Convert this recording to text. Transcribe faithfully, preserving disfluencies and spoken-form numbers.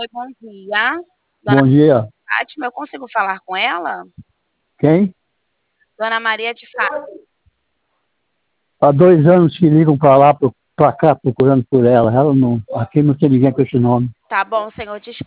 Oi, bom dia. Dona Bom dia. Fátima, eu consigo falar com ela? Quem? Dona Maria de Fátima. Há dois anos que ligam para lá, para cá, procurando por ela. Ela não. Aqui não tem ninguém com esse nome. Tá bom, senhor, desculpa.